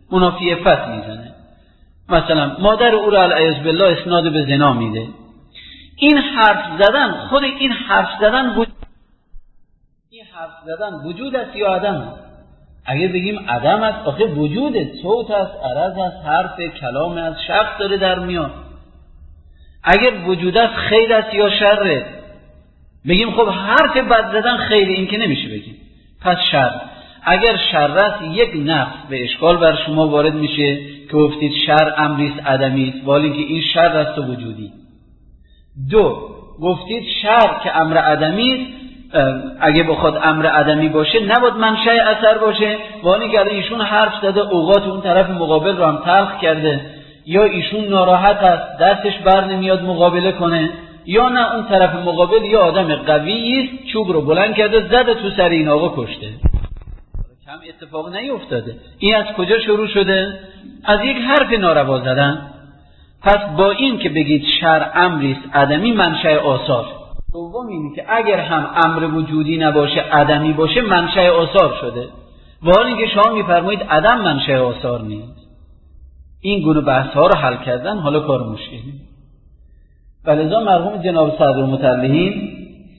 منافی عفت میزنه. مثلا مادر او را العیاذ بالله اسناد به زنا میده. این حرف زدن، خود این حرف زدن وجود این حرف زدن وجود است یا عدم؟ اگه بگیم عدم است، آخه وجوده، صوت است، عرض است، حرف، کلام است، شخص داره در میاد. اگر وجود است خیر است یا شره؟ بگیم خب حرف بد زدن خیره، این که نمیشه بگیم، پس شر. اگر شر است یک نقص به اشکال بر شما وارد میشه که گفتید شر امری است عدمی است، ولی که این شر است و وجودی. دو، گفتید شر که امر عدمی است، اگه بخواد امر عدمی باشه نباید منشأ اثر باشه، ولی که ایشون حرف زده اوقات اون طرف مقابل رو هم تلخ کرده، یا ایشون ناراحت است دستش بر نمیاد مقابله کنه، یا نه اون طرف مقابل یا آدم قوی است چوب رو بلند کرده زده تو سر این آقا کشته. کم اتفاق نیفتاده. این از کجا شروع شده؟ از یک حرف ناروا زدن. پس با این که بگید شر امری است عدمی، منشأ آثار. دوم اینه که اگر هم امر وجودی نباشه عدمی باشه منشأ آثار شده، و حالا اینکه شما میفرمایید عدم منشأ آثار نیست. این گونه بحث ها رو حل کردن حالا کار مشکلی. ولذا مرحوم جناب صدرالمطلعین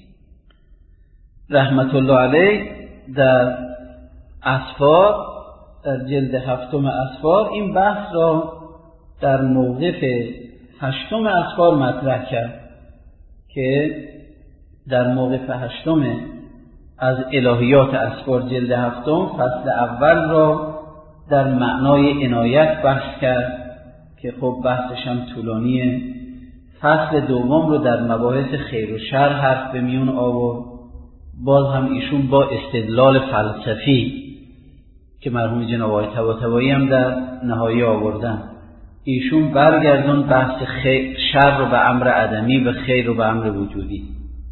رحمت الله علیه در اسفار، در جلد هفتم اسفار، این بحث را در موقف هشتم اسفار مطرح کرد که در موقف هشتم از الهیات اسفار جلد هفتم فصل اول را در معنای عنایت بحث کرد که خب بحثش هم طولانیه. فصل دوم رو در مباحث خیر و شر حرف به میون آورد، باز هم ایشون با استدلال فلسفی که مرحوم جناب آقای طباطبایی هم در نهایی آوردن، ایشون برگردون بحث خیر شر رو به امر عدمی و خیر رو به امر وجودی.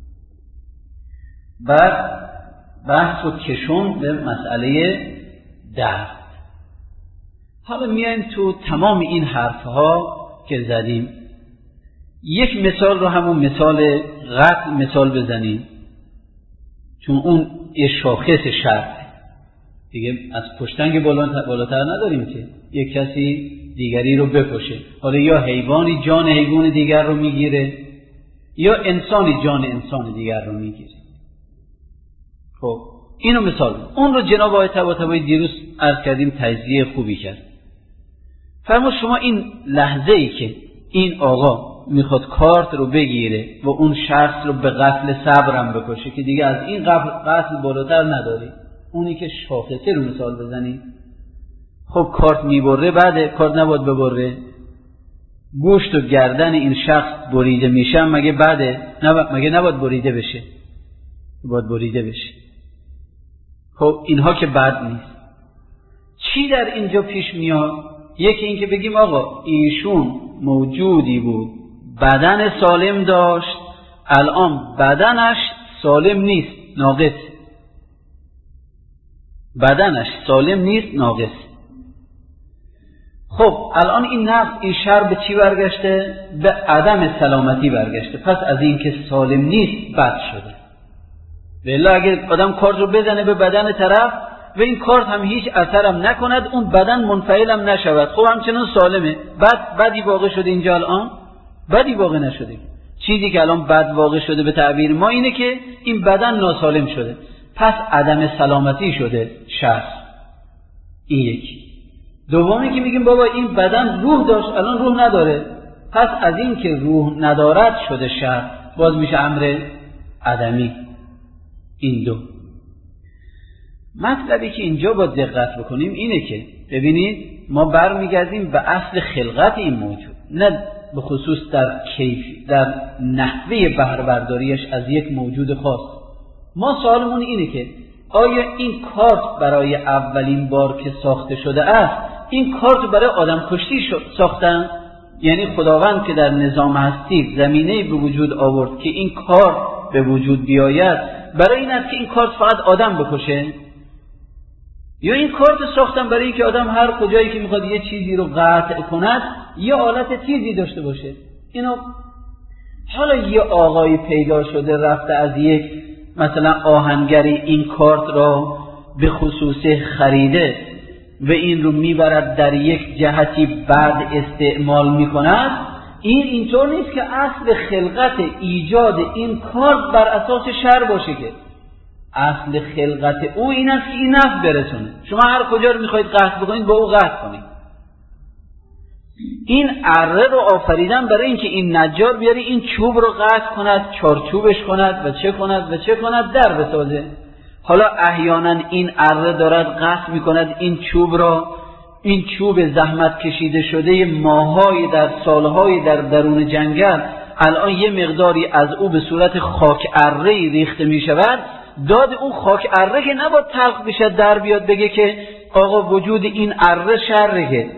بعد بحث رو کشون به مسئله درد. حالا میایم تو تمام این حرفها که زدیم یک مثال رو، همون مثال قتل مثال بزنیم، چون اون یه شاخص شر دیگه، از پشتنگ بالاتر نداریم که یک کسی دیگری رو بکشه. حالا یا حیوانی جان حیوان دیگر رو میگیره، یا انسانی جان انسان دیگر رو میگیره. خب اینو مثال، اون رو جناب آقای طباطبایی دیروز عرض کردیم تجزیه خوبی کرد. فرمود شما این لحظه ای که این آقا میخواد کارت رو بگیره و اون شخص رو به قتل صبرم بکشه که دیگه از این قتل بالاتر نداری، اونی که شاخصه رو مثال بزنی، خب کارت میبره، بعد کارت نباید ببره، گوشت و گردن این شخص بریده میشه، مگه بعد نب... مگه نباید بریده بشه؟ باید بریده بشه. خب اینها که بد نیست. چی در اینجا پیش میاد؟ یکی این که بگیم آقا ایشون موجودی بود بدن سالم داشت، الان بدنش سالم نیست، ناقص. بدنش سالم نیست، ناقص. خب الان این نقص، این شر به چی برگشته؟ به عدم سلامتی برگشته. پس از این که سالم نیست بد شده. بله اگر آدم کارت رو بزنه به بدن طرف و این کارت هم هیچ اثرم نکند، اون بدن منفعلم نشود، خب همچنان سالمه. بد بدی واقع شده اینجا، الان بدی واقع نشده. چیزی که الان بد واقع شده به تعبیر ما اینه که این بدن ناسالم شده، پس عدم سلامتی شده شر. این یکی. دومی که میگیم بابا این بدن روح داشت الان روح نداره، پس از این که روح ندارد شده شر، باز میشه امر عدمی. این دو مطلبی که اینجا با دقت بکنیم اینه که ببینید ما برمیگردیم به اصل خلقت این موجود، نه به خصوص در کیف در نحوه بهره برداریش از یک موجود خاص. ما سوالمون اینه که آیا این کارت برای اولین بار که ساخته شده است، این کارت برای آدم کشتی ساختن؟ یعنی خداوند که در نظام هستی زمینه به وجود آورد که این کار به وجود بیاید برای این است که این کارت فقط آدم بکشه، یا این کارت ساختن برای این که آدم هر کجایی که میخواد یه چیزی رو قطع کند یه آلت تیزی داشته باشه؟ اینو حالا یه آقایی پیدا شده رفته از یک مثلا آهنگری این کارت را به خصوص خریده، و این رو میبرد در یک جهتی بعد استعمال میکند، این اینطور نیست که اصل خلقت ایجاد این کار بر اساس شر باشه. که اصل خلقت او این است که این نفع برسونه. شما هر کجا رو میخواید قصد بکنید با او قصد کنید. این اره رو آفریدن برای اینکه این نجار بیاره این چوب رو قطع کند، چارچوبش کند و چه کند و چه کند در بسازه. حالا احیانا این اره دارد قطع میکند این چوب را، این چوب زحمت کشیده شده ماهای در سالهای در درون جنگل الان یه مقداری از او به صورت خاک اره ریخته میشود. داد اون خاک اره که نباید تلخ بشه در بیاد بگه که آقا وجود این اره شره.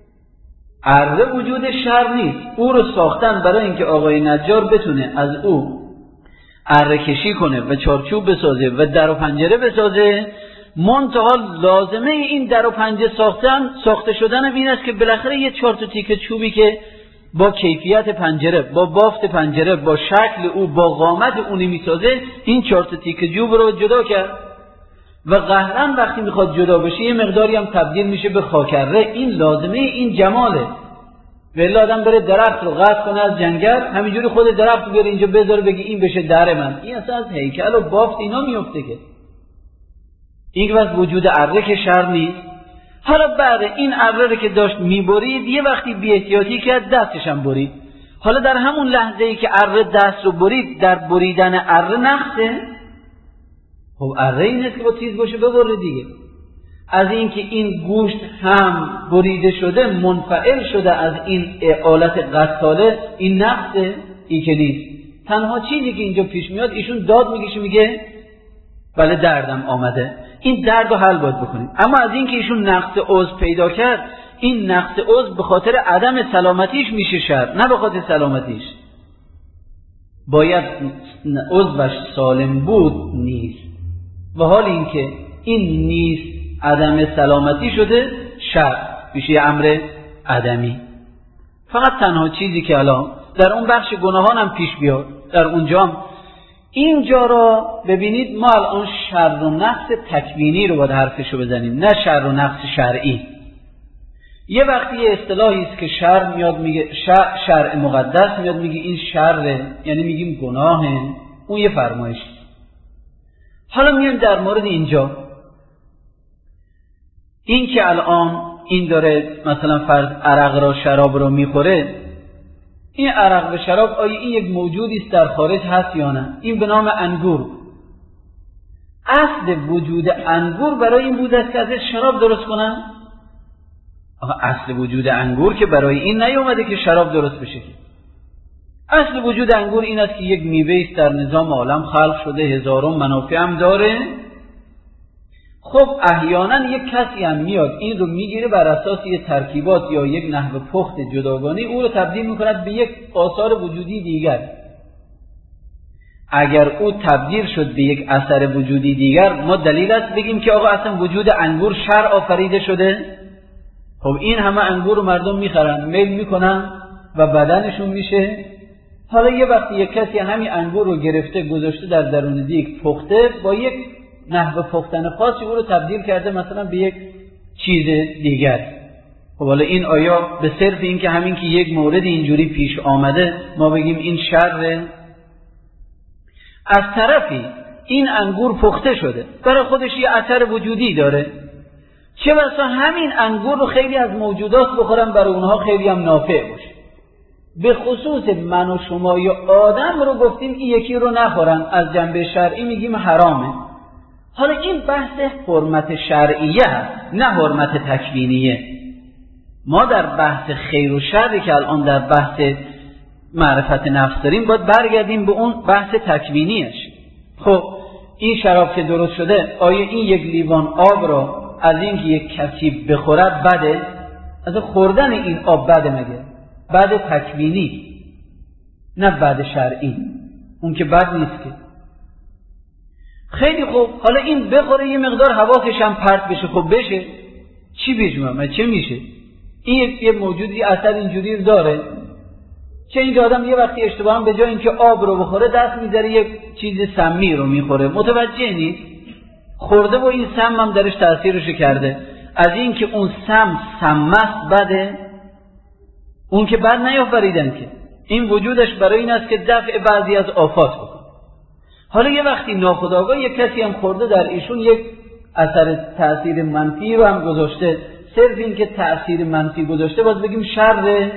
اره وجود شر نیست. او رو ساختن برای اینکه آقای نجار بتونه از او اره کشی کنه و چارچوب بسازه و در و پنجره بسازه. منتها لازمه این در و پنجره ساختن ساخته شدن این است که بالاخره یه چهار تا تیکه چوبی که با کیفیت پنجره، با بافت پنجره، با شکل او، با قامت اونی میسازه، این چهار تا تیکه چوب رو جدا کرد و قهرن وقتی میخواد جدا بشه یه مقداری هم تبدیل میشه به خاکره. این لازمه این جماله. ولی آدم بره درخت رو قطع کنه از جنگل، همینجوری خود درخت رو بیاره اینجا بذاره بگی این بشه در من، این اصلا از هیکل و بافت اینا میفته. که این که بس وجود اره که شر نیست. حالا بعد این اره رو که داشت میبرید یه وقتی بی احتیاطی کرد دستش هم برید. حالا در همون لحظه ای که اره دست رو برید، در بریدن اره نقصه. خب اره این است که با تیز باشه ببره دیگه. از اینکه این گوشت هم بریده شده منفعل شده از این آلت قتاله، این نقصه؟ این که نیست. تنها چیزی که اینجا پیش میاد ایشون داد میکشه میگه بله دردم آمده، این درد رو حل باید بکنیم. اما از اینکه ایشون نقص عضو پیدا کرد، این نقص عضو به خاطر عدم سلامتیش میشه شر، نه به خاطر سلامتیش. باید عضوش سالم بود نیست، و حال اینکه این نیست عدم سلامتی شده شر، میشه امر عدمی. فقط تنها چیزی که الان در اون بخش گناهان هم پیش بیاد، در اونجا هم اینجا را ببینید، ما الان شر و نقص تکوینی رو باید حرفشو بزنیم، نه شر و نقص شرعی. یه وقتی یه اصطلاحی است که شر میاد میگه شرع, شرع مقدس میاد میگه این شره، یعنی میگیم گناهه، اون یه فرمایش. حالا میایم در مورد اینجا، این که الان این داره مثلا فرض عرق را شراب را میخوره، این عرق و شراب آیا این یک موجودی است در خارج هست یا نه؟ این به نام انگور. اصل وجود انگور برای این بود است که ازش شراب درست کنن؟ آقا اصل وجود انگور که برای این نیومده که شراب درست بشه. اصل وجود انگور این است که یک میوه است در نظام عالم خلق شده، هزاران منافع هم داره. خب احیانا یک کسی هم میاد این رو میگیره بر اساس یک ترکیبات یا یک نحو پخت جداگانه او رو تبدیل میکند به یک آثار وجودی دیگر. اگر او تبدیل شد به یک اثر وجودی دیگر، ما دلیل است بگیم که آقا اصلا وجود انگور شر آفریده شده؟ خب این همه انگور رو مردم میخرن، میل میکنن و بدنشون میشه. حالا یه وقتی یک کسی همین انگور رو گرفته گذاشته در درون دیگ پخته، با یک نحو پختن خاصی او رو تبدیل کرده مثلا به یک چیز دیگر. خب حالا این آیا به صرف این که همین که یک مورد اینجوری پیش آمده ما بگیم این شره؟ از طرفی این انگور پخته شده، برای خودش یه اثر وجودی داره. چه بسا همین انگور رو خیلی از موجودات بخورن، برای اونها خیلی هم نافع باشه. به خصوص من و شما یا آدم رو گفتیم این یکی رو نخورن، از جنبه شرعی میگیم حرامه. حالا این بحث حرمت شرعیه هست، نه حرمت تکوینیه. ما در بحث خیر و شری که الان در بحث معرفت نفس داریم باید برگردیم به اون بحث تکوینیش. خب این شراب که درست شده، آیا این یک لیوان آب را از این که یک کسی بخورد بده؟ از خوردن این آب بده مگه؟ بد تکوینی، نه بد شرعی. اون که بد نیست که. خیلی خوب، حالا این بخوره یه مقدار هواش هم پرت بشه، خب بشه چی بجمه؟ چه میشه؟ این یه موجودی اثر اینجوری داره. چه اینجا آدم یه وقتی اشتباه هم به جای اینکه آب رو بخوره دست میذاره یک چیز سمی رو میخوره، متوجه نیست، خورده و این سم هم درش تأثیرش کرده. از این که اون سم سمست بده، اون که بد نیافریدن که این وجودش برای این است که دفع بعضی از آفات بکنه. حالا یه وقتی ناخودآگاه یک کسی هم خورده در ایشون یک اثر تأثیر منفی رو هم گذاشته، صرف این که تأثیر منفی گذاشته باز بگیم شره؟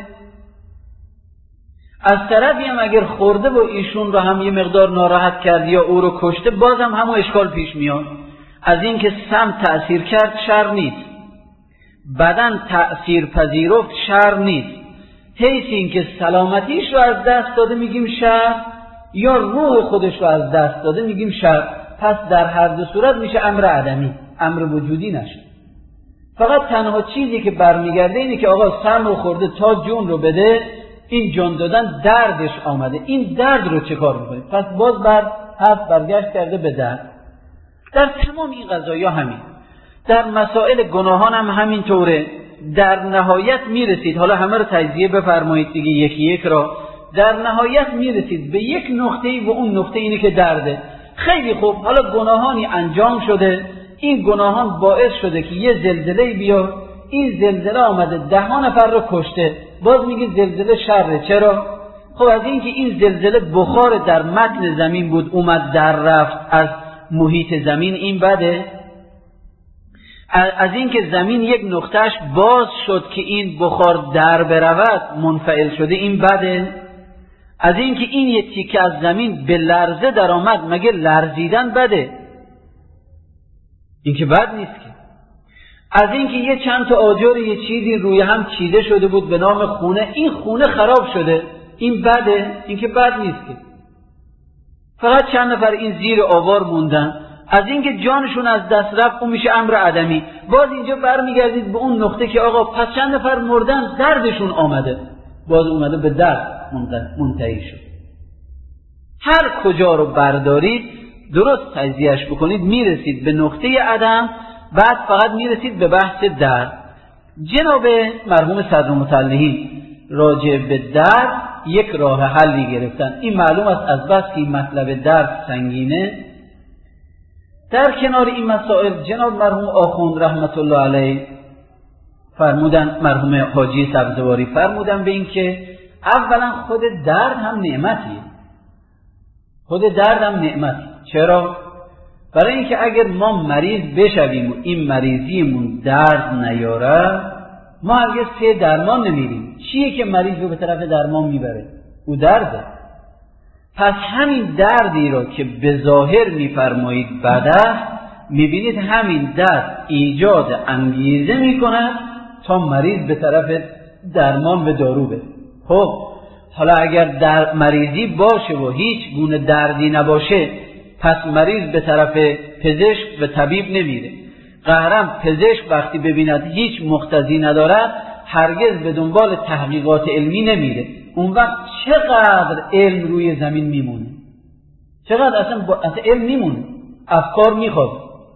از طرفی هم اگر خورده و ایشون رو هم یه مقدار ناراحت کرد یا او رو کشته، باز هم همون اشکال پیش میاد. از این که سم تأثیر کرد شر نیست، بدن تأثیر پذیرفت شر نیست، حیث این که سلامتیش رو از دست داده میگیم شر، یا روح خودش رو از دست داده میگیم شر. پس در هر دو صورت میشه امر عدمی، امر وجودی نشه. فقط تنها چیزی که برمیگرده اینه که آقا سم رو خورده تا جون رو بده، این جون دادن دردش آمده، این درد رو چه کار میکنید؟ پس باز بر حرف برگشت کرده به درد. در تمام این قضایا همین، در مسائل گناهان هم همین طوره. در نهایت میرسید، حالا همه رو تجزیه بفرمایید دیگه یکی یک را، در نهایت میرسید به یک نقطه‌ای و اون نقطه اینه که درده. خیلی خوب، حالا گناهانی انجام شده، این گناهان باعث شده که یه زلزله بیاد، این زلزله آمده ده ها نفر رو کشته، باز میگی زلزله شره. چرا؟ خب از این که این زلزله بخار در متن زمین بود، اومد در رفت از محیط زمین، این بده. از این که زمین یک نقطهش باز شد که این بخار در برود منفعل شده، این بده. از این که این یک تیکه از زمین به لرزه در آمد، مگه لرزیدن بده؟ این که بد نیست که. از این که یه چند تا آجر یه چیزی روی هم چیده شده بود به نام خونه، این خونه خراب شده، این بده؟ این که بد نیست که. فقط چند نفر این زیر آوار موندن، از اینکه جانشون از دست رفت، اون میشه امر عدمی. باز اینجا برمیگردید به اون نقطه که آقا پس چند نفر مردن، دردشون آمده، باز اومده به درد منتهی شد. هر کجا رو بردارید درست تجزیهش بکنید میرسید به نقطه عدم، بعد فقط میرسید به بحث درد. جناب مرحوم صدرالمطلعین راجع به درد یک راه حلی گرفتن. این معلوم است از بس که مطلب درد سنگینه. در کنار این مسائل جناب مرحوم آخوند رحمت الله علیه فرمودن، مرحوم حاجی سبزواری فرمودن به این که اولا خود درد هم نعمتیه، خود درد هم نعمتیه. چرا؟ برای اینکه اگر ما مریض بشویم و این مریضیمون درد نیاره، ما هرگز پی درمان نمیریم. چیه که مریض رو به طرف درمان میبره؟ او درده. پس همین دردی را که به ظاهر میفرمایید بده، میبینید همین درد ایجاد انگیزه میکند تا مریض به طرف درمان به دارو بره. خب حالا اگر در مریضی باشه و هیچ گونه دردی نباشه، پس مریض به طرف پزشک و طبیب نمیره. قهرم پزشک وقتی ببیند هیچ مقتضی ندارد، هرگز به دنبال تحقیقات علمی نمیره. اون وقت چقدر علم روی زمین میمونه، چقدر اصلا, با... اصلا علم میمونه، افکار میخواد.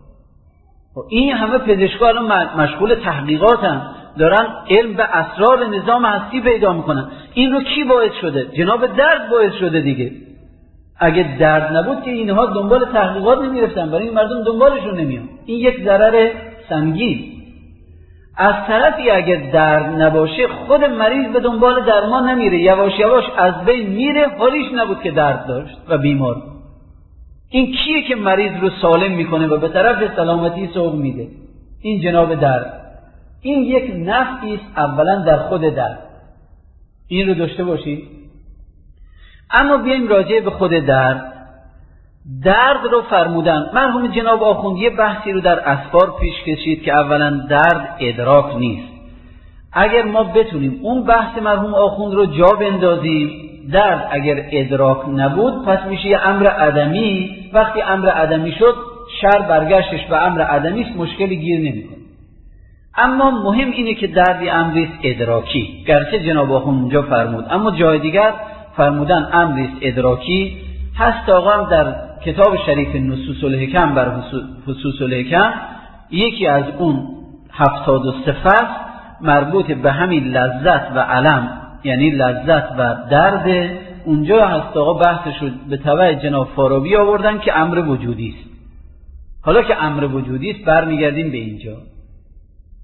این همه پزشکا الان مشغول تحقیقاتن، دارن علم به اسرار نظام هستی پیدا میکنن. این رو کی باعث شده؟ جناب درد باعث شده دیگه. اگه درد نبود که اینها دنبال تحقیقات نمیرفتن، برای این مردم دنبالشون نمیان. این یک ضرر سنگین. از طرفی اگر درد نباشه، خود مریض به دنبال درمان نمیره، یواش یواش از بین میره، حالیش نبود که درد داشت و بیمار. این کیه که مریض رو سالم میکنه و به طرف سلامتی سوق میده؟ این جناب درد. این یک نفعی است اولا در خود درد، این رو داشته باشید. اما بیایم راجع به خود درد. درد رو فرمودن مرحوم جناب آخوند یه بحثی رو در اسفار پیش کشید که اولا درد ادراک نیست. اگر ما بتونیم اون بحث مرحوم آخوند رو جا بندازیم، درد اگر ادراک نبود پس میشه یه امر عدمی. وقتی امر عدمی شد، شر برگشتش به امر عدمی است، مشکلی گیر نمیکنه. اما مهم اینه که دردی امری است ادراکی، گرچه جناب آخوند اونجا فرمود، اما جای دیگر فرمودن امری است ادراکی. هست آقا هم در کتاب شریف نصوص الحکم بر خصوص الحکم یکی از اون هفتاد و سه فصل مربوط به همین لذت و علم، یعنی لذت و درد، اونجا هست آقا بحث شد به تبع جناب فارابی آوردن که امر وجودی است. حالا که امر وجودی است برمیگردیم به اینجا.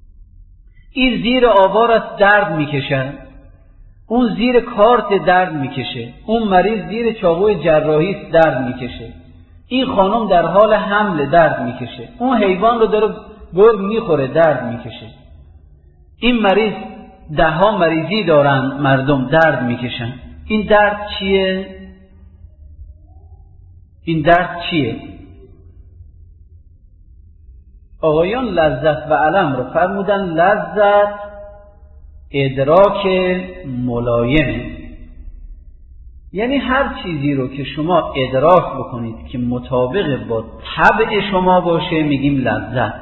این زیر آوارت درد میکشن، اون زیر کارت درد میکشه، اون مریض زیر چاقوی جراحی درد میکشه، این خانم در حال حمل درد میکشه، اون حیوان رو داره گرگ میخوره درد میکشه، این مریض ده ها مریضی دارن مردم درد میکشن. این درد چیه؟ این درد چیه؟ آقایان لذت و علم رو فرمودن لذت ادراک ملایم، یعنی هر چیزی رو که شما ادراک بکنید که مطابق با طبع شما باشه میگیم لذت.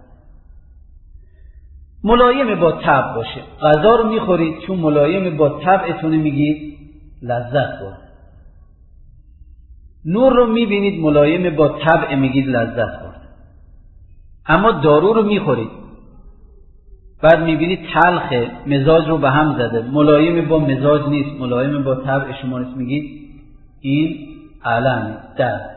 ملایم با طبع باشه، غذا رو میخورید چون ملایم با طبعتون میگید لذت برد. نور رو میبینید ملایم با طبع میگید لذت برد. اما دارو رو میخورید بعد میبینید تلخه، مزاج رو به هم زده، ملایم با مزاج نیست، ملایم با طبع شما نیست، میگید این علم درد.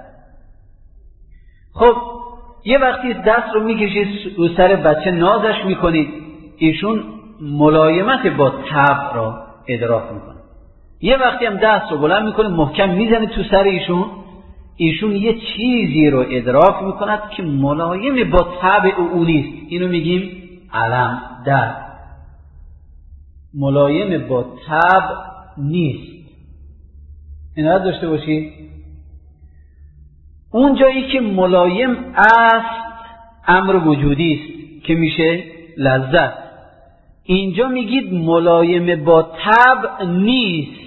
خب یه وقتی دست رو میکشید رو سر بچه نازش میکنید، ایشون ملایمت با طبع را ادراک میکنه. یه وقتی هم دست رو بلند میکنه محکم میزنه تو سر ایشون، ایشون یه چیزی رو ادراک میکند که ملایم با طبع او نیست، اینو میگیم علم درد. ملایم با طبع نیست، اینا رو داشته باشید. اون جایی که ملایم است امر وجودی است که میشه لذت، اینجا میگید ملایم با طبع نیست.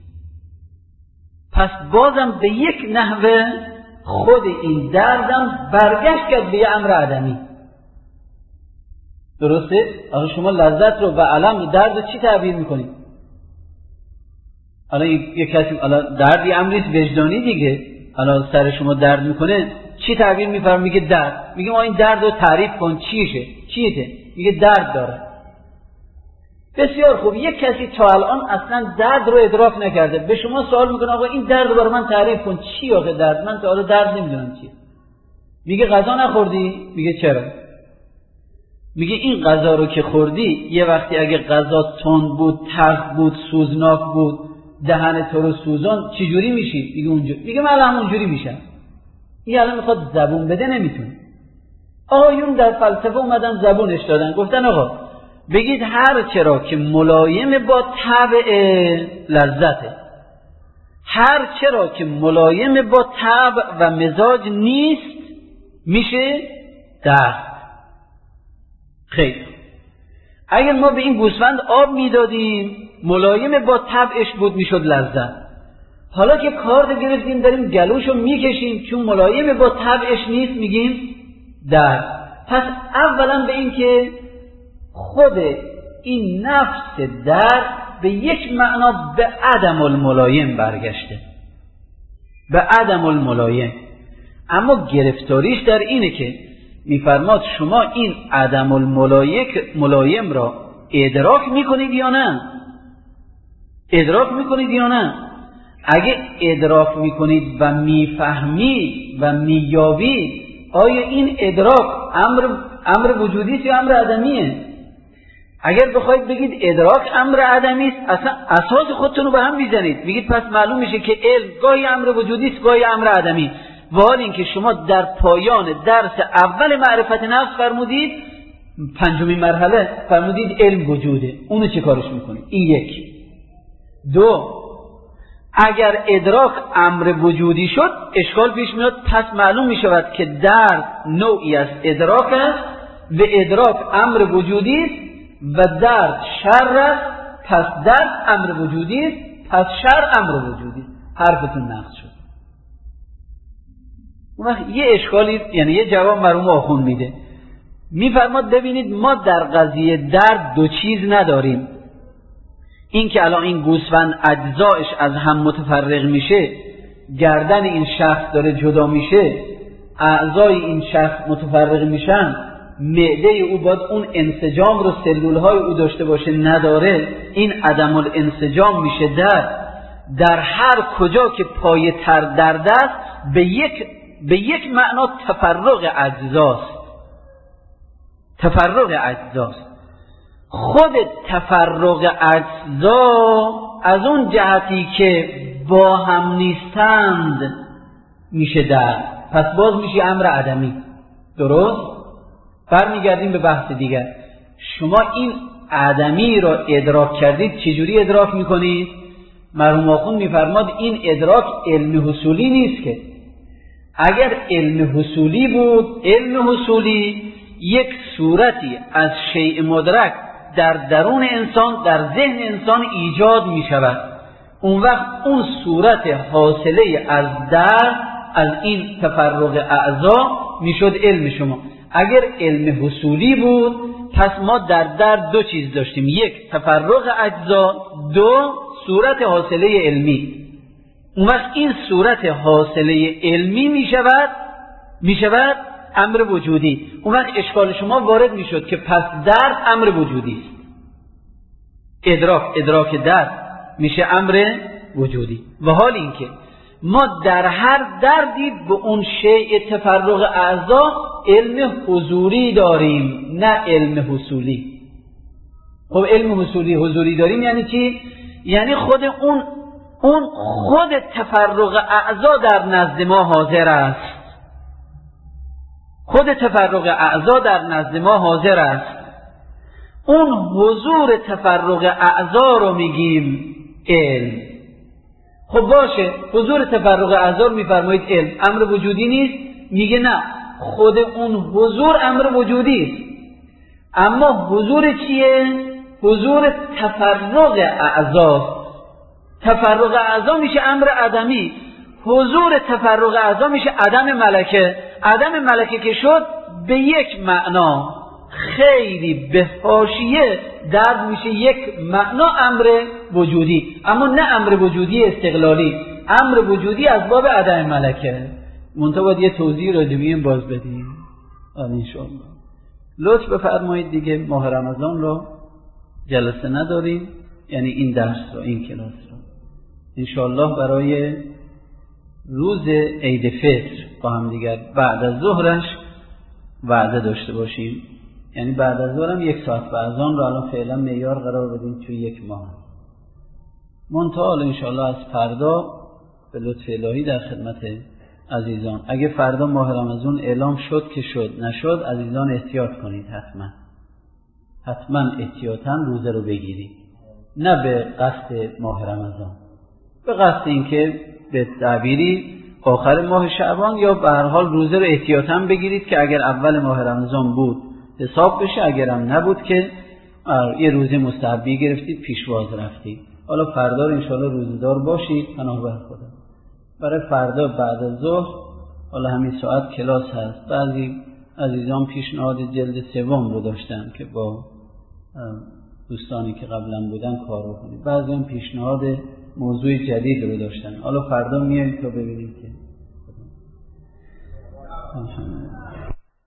پس بازم به یک نحوه خود این دردم برگشت کرد به یه امر عدمی. درسته؟ آخه شما لذت رو و علم رو درد رو چی تعبیر میکنید؟ الان یک کسی الان دردی امریست وجدانی دیگه، الان سر شما درد میکنه چی تعبیر میفرم؟ میگه درد. میگه ما این درد رو تعریف کن چیشه؟ چیته؟ میگه درد داره. بسیار خوب، یک کسی تا الان اصلا درد رو ادراک نکرده، به شما سوال میکنه آقا این درد رو برای من تعریف کن، چی آخه درد؟ من تا حالا درد نمیدونم چیه. میگه غذا نخوردی؟ میگه چرا؟ میگه این غذا رو که خوردی یه وقتی اگه غذا تند بود، تلخ بود، سوزناک بود، دهن تو رو سوزان، چی جوری میشی؟ میگه اونجوری. میگه من الان اونجوری میشم. این الان میخواد زبون بده نمیتونه. آقایون در فلسفه اومدن زبونش دادن، گفتن آقا بگید هر چرا که ملایم با طبع لذته، هر چرا که ملایم با طبع و مزاج نیست میشه درد. خیلی اگر ما به این گوسفند آب میدادیم ملایم با طبعش بود میشد لذت. حالا که کارد گرفتیم داریم گلوشو میکشیم چون ملایم با طبعش نیست میگیم درد. پس اولا به این که خود این نفس درد به یک معنا به عدم الملایم برگشته، به عدم الملایم. اما گرفتاریش در اینه که میفرماد شما این عدم الملایم را ادراک میکنید یا نه؟ ادراک میکنید یا نه؟ اگه ادراک میکنید و میفهمید و مییابید، آیا این ادراک امر امر وجودی است یا امر عدمیه؟ اگر بخواید بگید ادراک امر عدمی است، اصلا اساس خودتون رو به هم میزنید. میگید پس معلوم میشه که علم گاهی امر وجودی است گاهی امر عدمی. و حال اینکه شما در پایان درس اول معرفت نفس فرمودید، پنجمین مرحله فرمودید علم وجوده، اونو چه کارش میکنید؟ این یک. دو، اگر ادراک امر وجودی شد اشکال پیش میاد، پس معلوم میشود که درد نوعی از ادراک است و ادراک امر وجودی است و درد شر است، پس درد امر وجودی است پس شر امر وجودی است. حرفتون نقض شد. اون وقت یه اشکالی، یعنی یه جواب مرحوم آخوند میده، میفرماد ببینید ما در قضیه درد دو چیز نداریم. این که الان این گوسفند اجزایش از هم متفرق میشه، گردن این شخص داره جدا میشه، اعضای این شخص متفرق میشن، معده او باید اون انسجام رو سلولهای او داشته باشه، نداره، این عدم الانسجام میشه درد. در هر کجا که پای تر درد است به یک به یک معنا تفرق اجزاست، تفرق اجزاست. خود تفرق اجزا از اون جهتی که با هم نیستند میشه در، پس باز میشه امر عدمی. درست؟ برمیگردیم به بحث دیگر. شما این عدمی را ادراک کردید، چجوری ادراک میکنید؟ مرحوم آخوند میفرماد این ادراک علم حصولی نیست که. اگر علم حصولی بود، علم حصولی یک صورتی از شیء مدرک در درون انسان، در ذهن انسان ایجاد می شود، اون وقت اون صورت حاصله از در از این تفرق اعضا می شد علم شما. اگر علم حصولی بود پس ما در در دو چیز داشتیم، یک تفرق اجزا، دو صورت حاصله علمی. اون وقت این صورت حاصله علمی می شود می شود امر وجودی. اون وقت اشکال شما وارد می شد که پس درد امر وجودی است. ادراک ادراک درد میشه امر وجودی. و حال این که ما در هر دردی به اون شیء تفرق اعضا علم حضوری داریم، نه علم حصولی. خب علم حصولی حضوری داریم یعنی چی؟ یعنی خود اون اون خود تفرق اعضا در نزد ما حاضر است. خود تفرق اعضا در نزد ما حاضر است. اون حضور تفرق اعضا رو میگیم علم. خب باشه، حضور تفرق اعضا رو میفرمایید علم، امر وجودی نیست؟ میگه نه، خود اون حضور امر وجودی است. اما حضور چیه؟ حضور تفرق اعضا. تفرق اعضا میشه امر عدمی، حضور تفرق اعضا میشه عدم ملکه. عدم ملکه که شد به یک معنا خیلی به حاشیه درد میشه یک معنا امر وجودی، اما نه امر وجودی استقلالی، امر وجودی از باب عدم ملکه. منتها باید یه توضیح راجع به این باز بدیم ان شاء الله. لطف بفرمایید دیگه، ماه رمضان رو جلسه نداریم، یعنی این درس رو، این کلاس رو ان شاء الله برای روز عید فطر با هم دیگر بعد از ظهرش وعده داشته باشیم. یعنی بعد از ظهرم یک ساعت و از آن رو الان فعلا معیار قرار بدیم توی یک ماه. منتها ان شاء الله از فردا به لطف الهی در خدمت عزیزان، اگه فردا ماه رمضان اعلام شد که شد، نشد عزیزان احتیاط کنید، حتما حتما احتیاطاً روزه رو بگیرید، نه به قصد ماه رمضان، به قصد اینکه به تعبیری آخر ماه شعبان یا به هر حال روزه رو احتیاطاً بگیرید که اگر اول ماه رمضان بود حساب بشه، اگرم نبود که یه روزه مستحبی گرفتید پیشواز رفتید. حالا فردا رو انشاءالله روزدار باشید پناه بر خدا. برای فردا بعد از ظهر حالا همین ساعت کلاس هست. بعضی عزیزان پیشنهاد جلد سوم رو داشتن که با دوستانی که قبلا بودن کار بکنید، بعضی هم پیشنهاد موضوع جدید رو داشتن. حالا فردا میایم تا ببینیم که